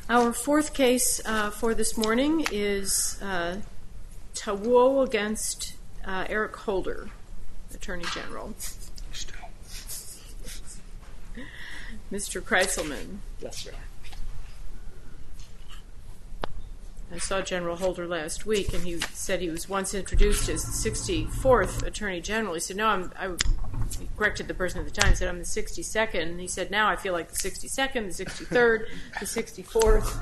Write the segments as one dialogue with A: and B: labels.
A: Our fourth case for this morning is Tawuo against Eric Holder, Attorney General. Mr. Kreiselman.
B: Yes, sir.
A: I saw General Holder last week, and he said he was once introduced as the 64th Attorney General. He said, no, he corrected the person at the time, he said, I'm the 62nd. And he said, now I feel like the 62nd, the 63rd, the 64th.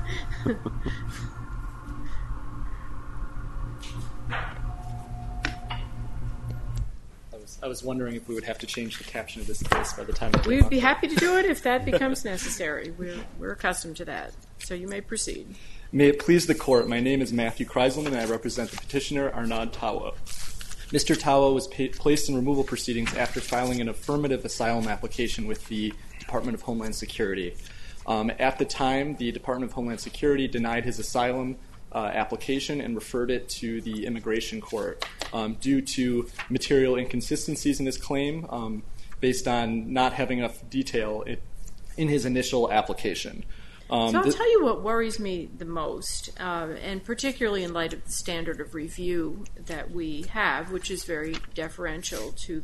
B: I was wondering if we would have to change the caption of this case by the time
A: we would be happy to do it if that becomes necessary. We're accustomed to that. So you may proceed.
B: May it please the Court, my name is Matthew Kreiselman, and I represent the petitioner Arnaud Tawuo. Mr. Tawuo was placed in removal proceedings after filing an affirmative asylum application with the Department of Homeland Security. At the time, the Department of Homeland Security denied his asylum application and referred it to the Immigration Court due to material inconsistencies in his claim based on not having enough detail in his initial application.
A: So I'll tell you what worries me the most, and particularly in light of the standard of review that we have, which is very deferential to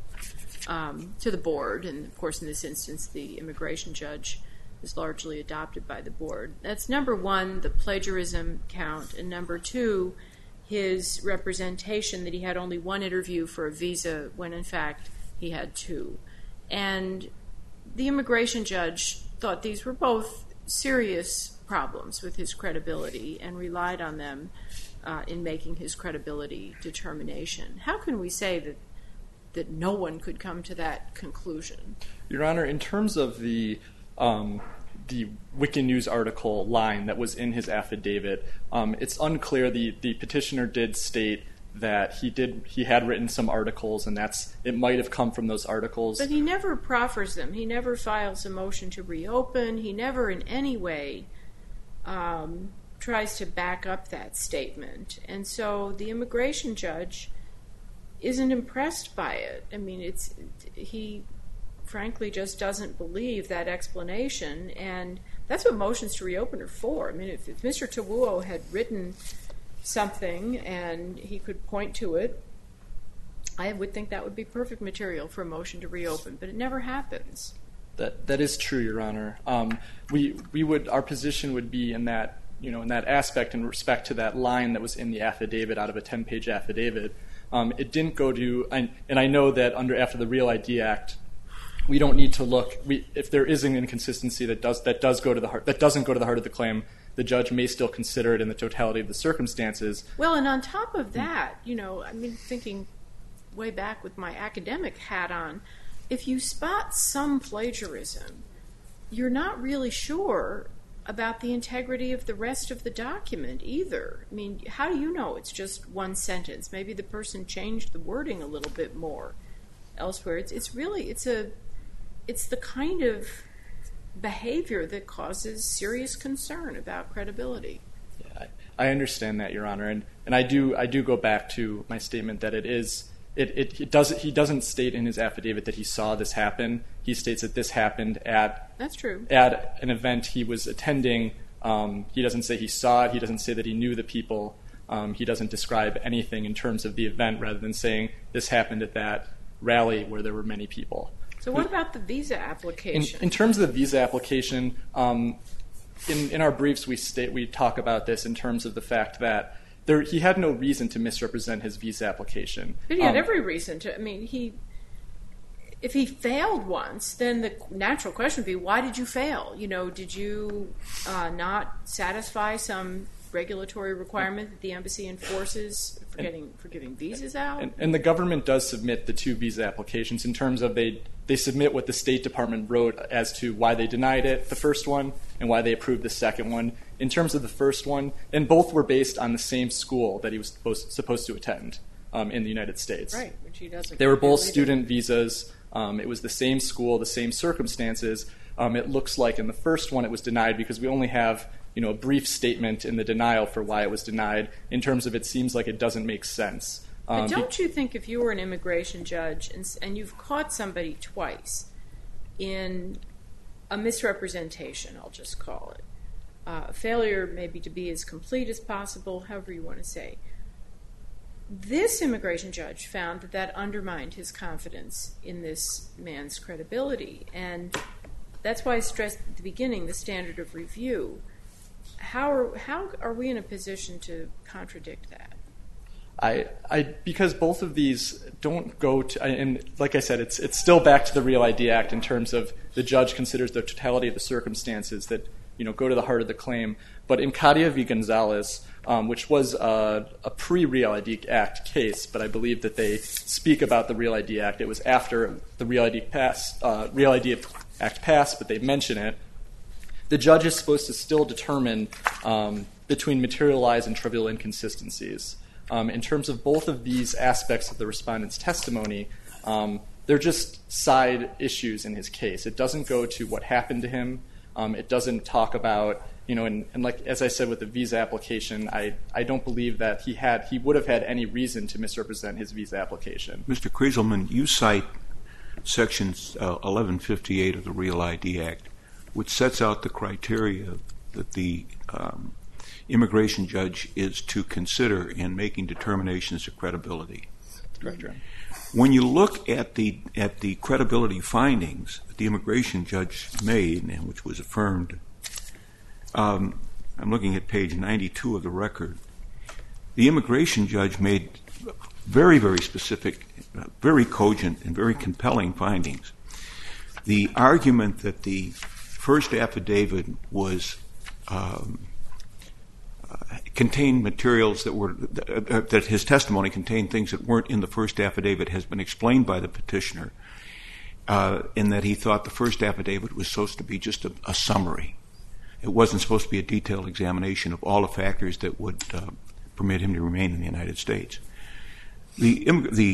A: the board, and of course in this instance the immigration judge is largely adopted by the board. That's number one, the plagiarism count, and number two, his representation that he had only one interview for a visa when in fact he had two. And the immigration judge thought these were both serious problems with his credibility and relied on them in making his credibility determination. How can we say that no one could come to that conclusion?
B: Your Honor, in terms of the Wikinews article line that was in his affidavit, it's unclear. The petitioner did state that he had written some articles, and it might have come from those articles.
A: But he never proffers them. He never files a motion to reopen. He never in any way tries to back up that statement. And so the immigration judge isn't impressed by it. I mean, he frankly just doesn't believe that explanation, and that's what motions to reopen are for. I mean, if Mr. Tawuo had written something and he could point to it, I would think that would be perfect material for a motion to reopen, but it never happens.
B: That is true, Your Honor. Our position would be in that aspect in respect to that line that was in the affidavit out of a 10-page affidavit. It didn't go to, and I know that after the Real ID Act, we don't need to look. If there is an inconsistency that doesn't go to the heart of the claim, the judge may still consider it in the totality of the circumstances.
A: Well, and on top of that, thinking way back with my academic hat on, if you spot some plagiarism, you're not really sure about the integrity of the rest of the document either. I mean, how do you know it's just one sentence? Maybe the person changed the wording a little bit more elsewhere. It's the kind of behavior that causes serious concern about credibility.
B: Yeah, I understand that, Your Honor, and I do go back to my statement that he doesn't state in his affidavit that he saw this happen. He states that this happened at an event he was attending. He doesn't say he saw it. He doesn't say that he knew the people. He doesn't describe anything in terms of the event rather than saying this happened at that rally where there were many people.
A: So what about the visa application?
B: In terms of the visa application, in our briefs we talk about this in terms of the fact that he had no reason to misrepresent his visa application.
A: But he had every reason to. I mean, if he failed once, then the natural question would be, why did you fail? Did you not satisfy some regulatory requirement that the embassy enforces for giving visas out?
B: And the government does submit the two visa applications in terms of they submit what the State Department wrote as to why they denied it, the first one, and why they approved the second one. In terms of the first one, and both were based on the same school that he was supposed to attend in the United States.
A: Right, which he doesn't.
B: They were both student visas. It was the same school, the same circumstances. It looks like in the first one it was denied because we only have a brief statement in the denial for why it was denied. In terms of it seems like it doesn't make sense.
A: But don't you think if you were an immigration judge and you've caught somebody twice in a misrepresentation, I'll just call it, failure maybe to be as complete as possible, however you want to say. This immigration judge found that that undermined his confidence in this man's credibility, and that's why I stressed at the beginning the standard of review. How are we in a position to contradict that?
B: Because both of these don't go to, and like I said, it's still back to the Real ID Act in terms of the judge considers the totality of the circumstances that go to the heart of the claim. But in Cadia v. Gonzalez, which was a pre-Real ID Act case, but I believe that they speak about the Real ID Act. It was after the Real ID Act passed, but they mention it. The judge is supposed to still determine between material lies and trivial inconsistencies. In terms of both of these aspects of the respondent's testimony, they're just side issues in his case. It doesn't go to what happened to him. It doesn't talk about, and like as I said with the visa application, I don't believe that he would have had any reason to misrepresent his visa application.
C: Mr. Kreiselman, you cite Section 1158 of the Real ID Act, which sets out the criteria that the immigration judge is to consider in making determinations of credibility.
B: Correct, Your Honor.
C: When you look at the credibility findings that the immigration judge made, and which was affirmed, I'm looking at page 92 of the record, the immigration judge made very, very specific, very cogent, and very compelling findings. The argument that the first affidavit was contained materials that his testimony contained things that weren't in the first affidavit has been explained by the petitioner, in that he thought the first affidavit was supposed to be just a summary. It wasn't supposed to be a detailed examination of all the factors that would permit him to remain in the United States. The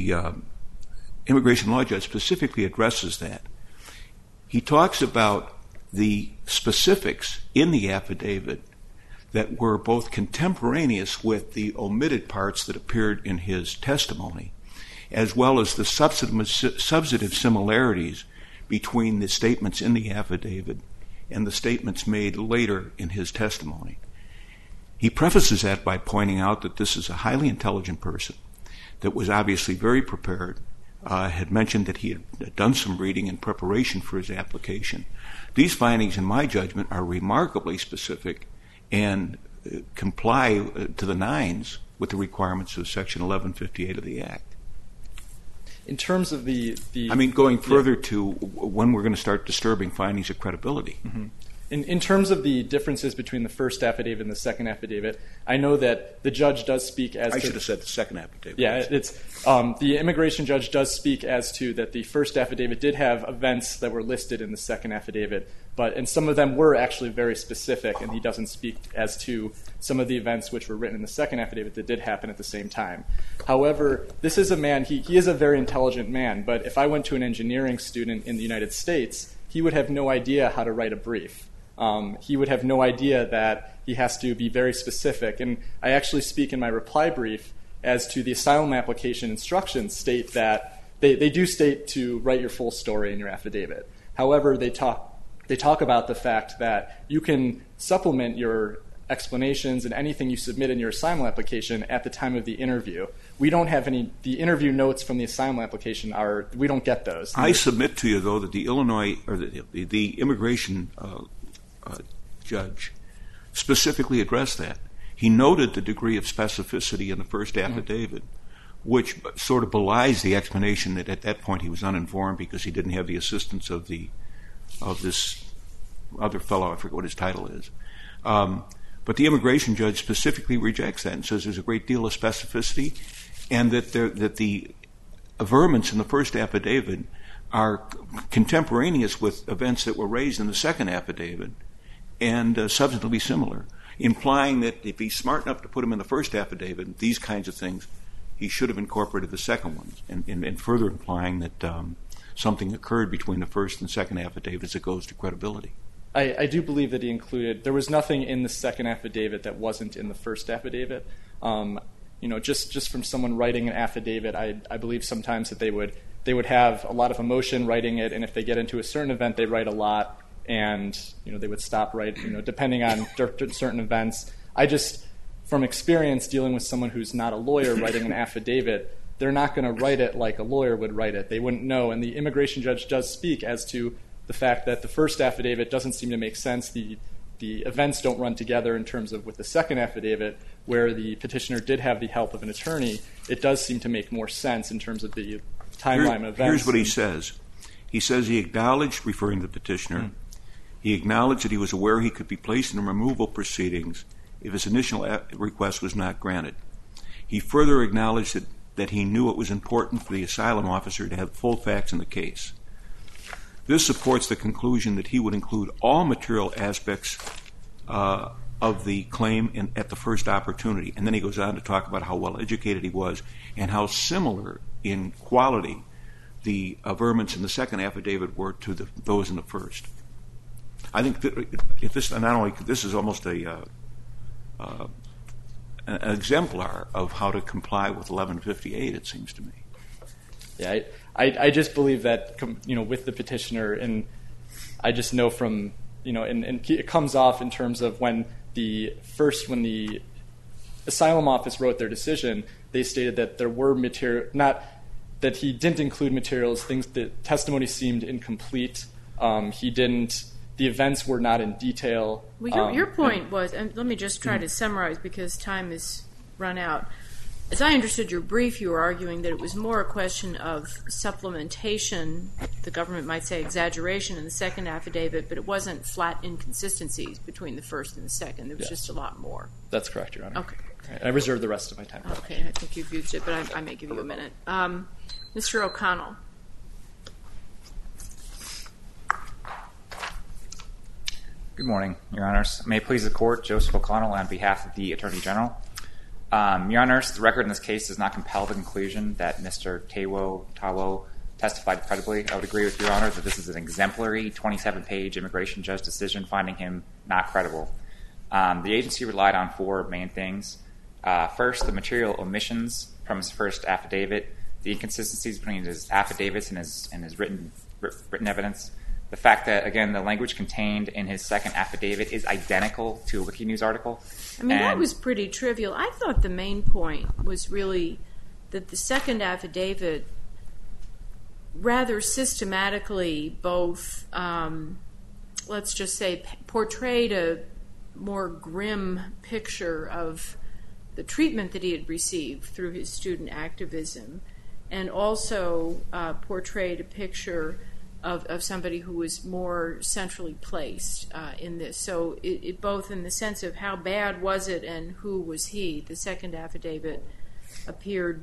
C: immigration law judge specifically addresses that. He talks about the specifics in the affidavit that were both contemporaneous with the omitted parts that appeared in his testimony, as well as the substantive similarities between the statements in the affidavit and the statements made later in his testimony. He prefaces that by pointing out that this is a highly intelligent person that was obviously very prepared, had mentioned that he had done some reading in preparation for his application. These findings, in my judgment, are remarkably specific and comply to the nines with the requirements of Section 1158 of the Act.
B: In terms of
C: going further to when we're going to start disturbing findings of credibility.
B: Mm-hmm. In terms of the differences between the first affidavit and the second affidavit, I know that the judge does speak as to...
C: I should have said the second affidavit.
B: Yeah, it's the immigration judge does speak as to that the first affidavit did have events that were listed in the second affidavit, and some of them were actually very specific, and he doesn't speak as to some of the events which were written in the second affidavit that did happen at the same time. However, this is a man, he is a very intelligent man, but if I went to an engineering student in the United States, he would have no idea how to write a brief. He would have no idea that he has to be very specific. And I actually speak in my reply brief as to the asylum application instructions state that they do state to write your full story in your affidavit. However, they talk about the fact that you can supplement your explanations and anything you submit in your asylum application at the time of the interview. We don't have the interview notes from the asylum application we don't get those.
C: I submit to you, though, that the Illinois, or the immigration judge specifically addressed that. He noted the degree of specificity in the first affidavit, which sort of belies the explanation that at that point he was uninformed because he didn't have the assistance of this other fellow, I forget what his title is. But the immigration judge specifically rejects that and says there's a great deal of specificity, and that the averments in the first affidavit are contemporaneous with events that were raised in the second affidavit and substantively similar, implying that if he's smart enough to put them in the first affidavit, these kinds of things, he should have incorporated the second ones, and further implying that something occurred between the first and second affidavits that goes to credibility.
B: I do believe that he included, there was nothing in the second affidavit that wasn't in the first affidavit. Just from someone writing an affidavit, I believe sometimes that they would have a lot of emotion writing it, and if they get into a certain event, they write a lot. and they would stop right, depending on certain events. I just, from experience dealing with someone who's not a lawyer writing an affidavit, they're not going to write it like a lawyer would write it. They wouldn't know. And the immigration judge does speak as to the fact that the first affidavit doesn't seem to make sense. The events don't run together in terms of with the second affidavit, where the petitioner did have the help of an attorney. It does seem to make more sense in terms of the timeline of events.
C: Here's what he says. He says he acknowledged, referring to the petitioner, he acknowledged that he was aware he could be placed in removal proceedings if his initial request was not granted. He further acknowledged that he knew it was important for the asylum officer to have full facts in the case. This supports the conclusion that he would include all material aspects of the claim at the first opportunity. And then he goes on to talk about how well educated he was and how similar in quality the averments in the second affidavit were to those in the first. I think that if this, not only this is almost an exemplar of how to comply with 1158, it seems to me.
B: Yeah, I just believe that with the petitioner, and I just know from and it comes off in terms of when the asylum office wrote their decision, they stated that there were not that he didn't include materials, things that testimony seemed incomplete. The events were not in detail.
A: Well, your point was, and let me just try to summarize because time has run out. As I understood your brief, you were arguing that it was more a question of supplementation, the government might say exaggeration in the second affidavit, but it wasn't flat inconsistencies between the first and the second. There was just a lot more.
B: That's correct, Your Honor.
A: Okay.
B: I reserve the rest of my time.
A: Okay, I think you've used it, but I may give you a minute. Mr. O'Connell.
D: Good morning, Your Honors. May it please the Court, Joseph O'Connell on behalf of the Attorney General. Your Honors, the record in this case does not compel the conclusion that Mr. Tawo testified credibly. I would agree with Your Honor that this is an exemplary 27-page immigration judge decision finding him not credible. The agency relied on four main things. First, the material omissions from his first affidavit, the inconsistencies between his affidavits and his written evidence, the fact that, again, the language contained in his second affidavit is identical to a Wikinews article.
A: I mean, that was pretty trivial. I thought the main point was really that the second affidavit rather systematically both, let's just say, portrayed a more grim picture of the treatment that he had received through his student activism, and also portrayed a picture of somebody who was more centrally placed in this. So it both in the sense of how bad was it and who was he, the second affidavit appeared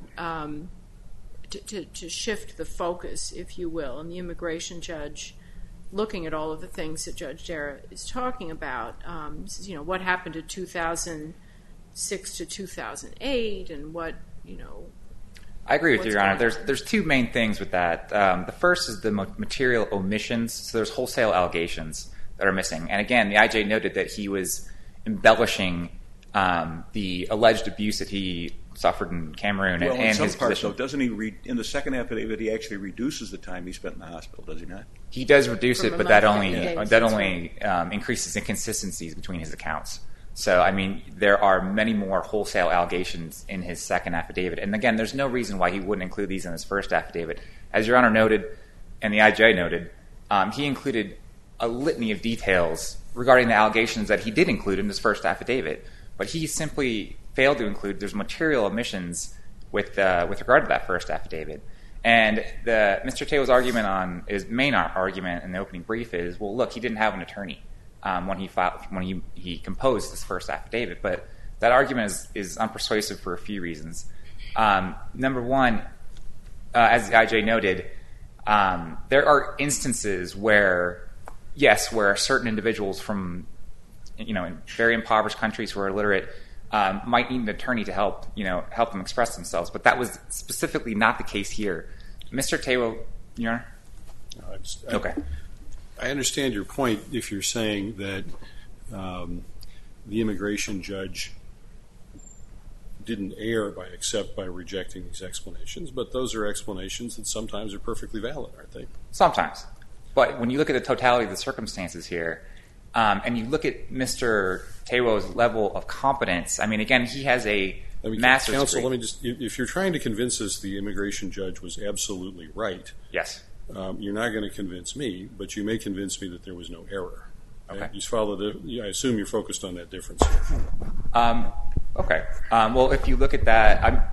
A: to shift the focus, if you will, and the immigration judge looking at all of the things that Judge Dara is talking about, what happened to 2006 to 2008 and what,
D: I agree with you, Your Honor. There's two main things with that. The first is the material omissions. So there's wholesale allegations that are missing. And again, the IJ noted that he was embellishing the alleged abuse that he suffered in Cameroon and his position.
C: Well, in some parts, though, doesn't he in the second affidavit, he actually reduces the time he spent in the hospital, does he not?
D: He does reduce it, but that only increases inconsistencies between his accounts. So, I mean, there are many more wholesale allegations in his second affidavit. And again, there's no reason why he wouldn't include these in his first affidavit. As Your Honor noted, and the IJ noted, he included a litany of details regarding the allegations that he did include in his first affidavit. But he simply failed to include, there's material omissions with regard to that first affidavit. And Mr. Taylor's argument his main argument in the opening brief is, well, look, he didn't have an attorney when he composed this first affidavit. But that argument is unpersuasive for a few reasons. Number one, as the IJ noted, there are instances where certain individuals from in very impoverished countries who are illiterate might need an attorney to help them express themselves. But that was specifically not the case here. Mr. Taylor, Your Honor? Okay.
E: I understand your point if you're saying that the immigration judge didn't err except by rejecting these explanations, but those are explanations that sometimes are perfectly valid, aren't they?
D: Sometimes. But when you look at the totality of the circumstances here, and you look at Mr. Tewo's level of competence, I mean, again, he has a master's
E: counsel,
D: degree.
E: let me just, if you're trying to convince us the immigration judge was absolutely right,
D: Yes.
E: You're not going to convince me, but you may convince me that there was no error.
D: Okay.
E: You follow I assume you're focused on that difference.
D: Okay. Well, if you look at that,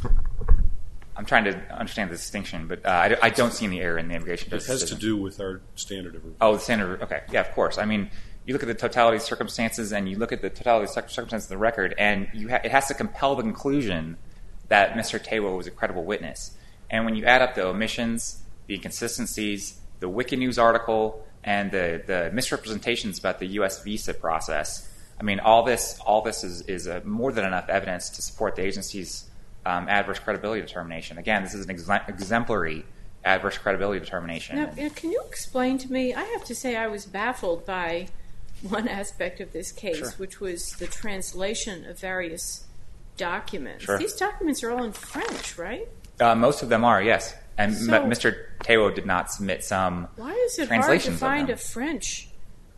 D: I'm trying to understand the distinction, but I don't see any error in the immigration judge's
E: It has to
D: decision.
E: do with our standard of review.
D: Oh, the standard. Okay. Yeah, of course. I mean, you look at the totality of circumstances, and you look at the totality of circumstances of the record, and it has to compel the conclusion that Mr. Tewo was a credible witness. And when you add up the omissions, the inconsistencies, the Wikinews article, and the misrepresentations about the U.S. visa process, I mean, all this is more than enough evidence to support the agency's adverse credibility determination. Again, this is an exemplary adverse credibility determination.
A: Now, can you explain to me, I have to say I was baffled by one aspect of this case,
D: Sure.
A: which was the translation of various documents.
D: Sure.
A: These documents are all in French, right?
D: Most of them are, yes. And
A: So-
D: Mr. Tewo did not submit some
A: Why is it hard to
D: translations of
A: find
D: them.
A: a French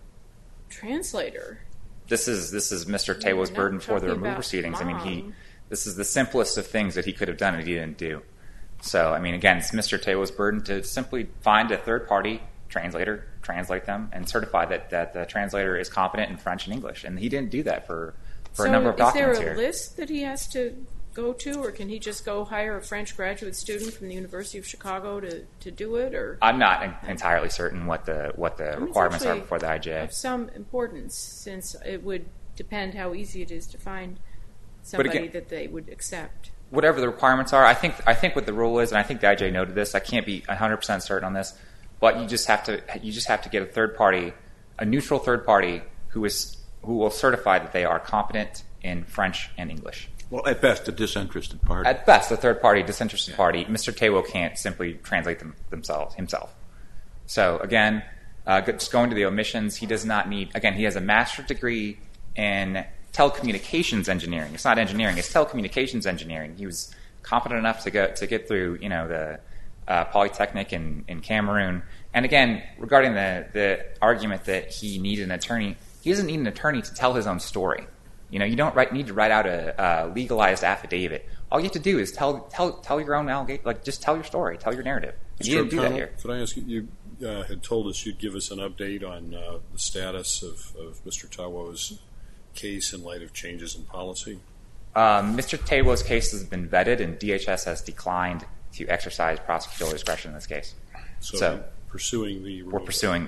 A: translator?
D: This is Mr. Tewo's
A: We're not
D: burden for the
A: talking
D: removal
A: about
D: proceedings. I mean,
A: mom.
D: this is the simplest of things that he could have done and he didn't do. So, I mean, again, it's Mr. Tewo's burden to simply find a third-party translator, translate them, and certify that the translator is competent in French and English. And he didn't do that for a number of documents
A: is there
D: here.
A: a list that he has to go to, or can he just go hire a French graduate student from the University of Chicago to do it? Or
D: I'm not entirely certain what the
A: I mean, it's
D: requirements are
A: actually
D: before the IJ.
A: of some importance, since it would depend how easy it is to find somebody
D: again-
A: that they would accept.
D: Whatever the requirements are, I think what the rule is, and I think the IJ noted this. I can't be 100% certain on this, but you just have to get a third party, a neutral third party who will certify that they are competent in French and English.
C: Well, at best, a disinterested party.
D: At best, a third party, disinterested party. Mr. Tewo can't simply translate them himself. So again, just going to the omissions, he does not need. Again, he has a master's degree in telecommunications engineering. It's not engineering; it's telecommunications engineering. He was competent enough to get through, the Polytechnic in Cameroon. And again, regarding the argument that he needed an attorney, he doesn't need an attorney to tell his own story. You don't need to write out a legalized affidavit. All you have to do is tell your own allegation, just tell your story, tell your narrative. You didn't do that here.
E: Could I ask you had told us you'd give us an update on the status of Mr. Tewo's case in light of changes in policy?
D: Mr. Tewo's case has been vetted, and DHS has declined to exercise prosecutorial discretion in this case.
E: So pursuing the
D: We're pursuing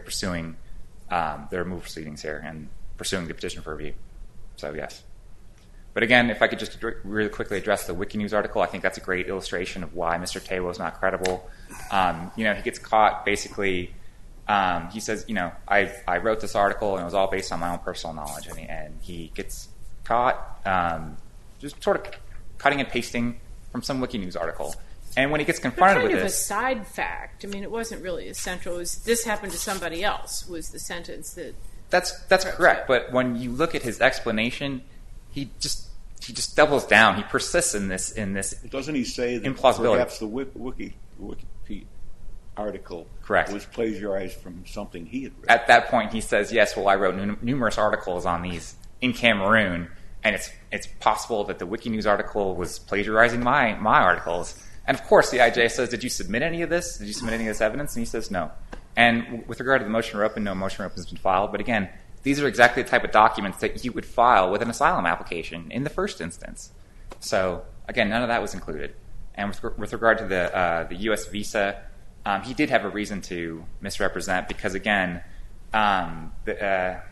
D: the removal proceedings here and pursuing the petition for review. So yes. But again, if I could just really quickly address the Wikinews article, I think that's a great illustration of why Mr. Tewo is not credible. He gets caught basically. He says, I wrote this article and it was all based on my own personal knowledge, and he gets caught just sort of cutting and pasting from some Wikinews article. And when he gets confronted with
A: kind of
D: this,
A: a side fact. I mean, it wasn't really essential. It was, this happened to somebody else was the sentence that.
D: That's correct. But when you look at his explanation, he just doubles down. He persists in this.
C: Doesn't he say that
D: implausibility.
C: Perhaps the Wiki article
D: Correct.
C: was plagiarized from something he had written?
D: At that point, he says, yes, well, I wrote numerous articles on these in Cameroon, and it's possible that the Wikinews article was plagiarizing my articles. And of course, the IJ says, did you submit any of this? Did you submit any of this evidence? And he says, no. And with regard to the motion to reopen, no motion to reopen has been filed. But again, these are exactly the type of documents that you would file with an asylum application in the first instance. So again, none of that was included. And with regard to the U.S. visa, he did have a reason to misrepresent because, again, the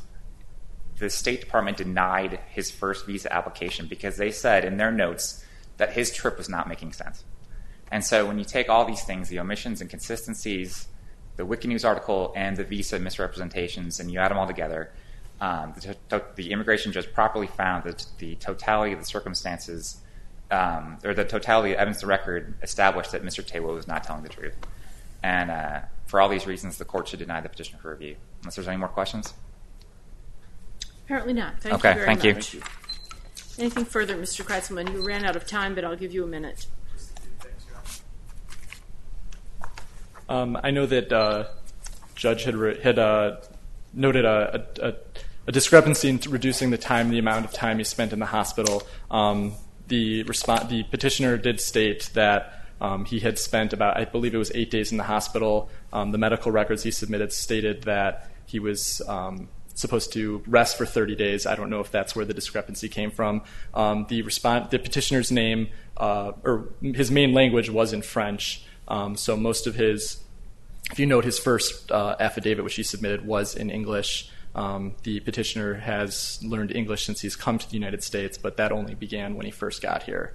D: State Department denied his first visa application because they said in their notes that his trip was not making sense. And so when you take all these things, the omissions and inconsistencies, the Wikinews article, and the visa misrepresentations, and you add them all together, the immigration judge properly found that the totality of the circumstances, or the totality of evidence of record established that Mr. Tewo was not telling the truth. And for all these reasons, the court should deny the petition for review. Unless there's any more questions?
A: Apparently not. Thank
D: Okay,
A: you very
D: thank you.
A: much. Anything further, Mr. Kreiselman? You ran out of time, but I'll give you a minute.
B: I know that Judge had noted a discrepancy in reducing the amount of time he spent in the hospital. The petitioner did state that he had spent about, I believe it was 8 days in the hospital. The medical records he submitted stated that he was supposed to rest for 30 days. I don't know if that's where the discrepancy came from. The petitioner's name, or his main language was in French, so most of his, if you note his first affidavit which he submitted was in English. The petitioner has learned English since he's come to the United States, but that only began when he first got here.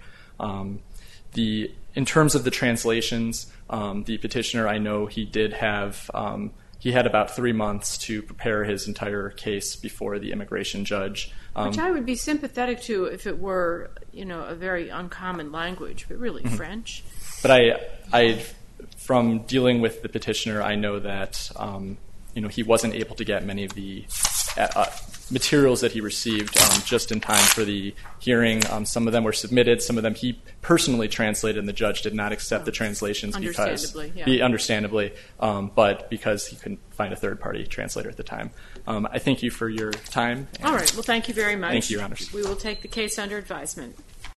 B: In terms of the translations, the petitioner, I know he did have, he had about 3 months to prepare his entire case before the immigration judge.
A: Which I would be sympathetic to if it were, a very uncommon language, but really French.
B: But I, from dealing with the petitioner, I know that he wasn't able to get many of the materials that he received just in time for the hearing. Some of them were submitted. Some of them he personally translated, and the judge did not accept the translations understandably, but because he couldn't find a third-party translator at the time. I thank you for your time.
A: All right. Well, thank you very much.
B: Thank you, Your Honors.
A: We will take the case under advisement.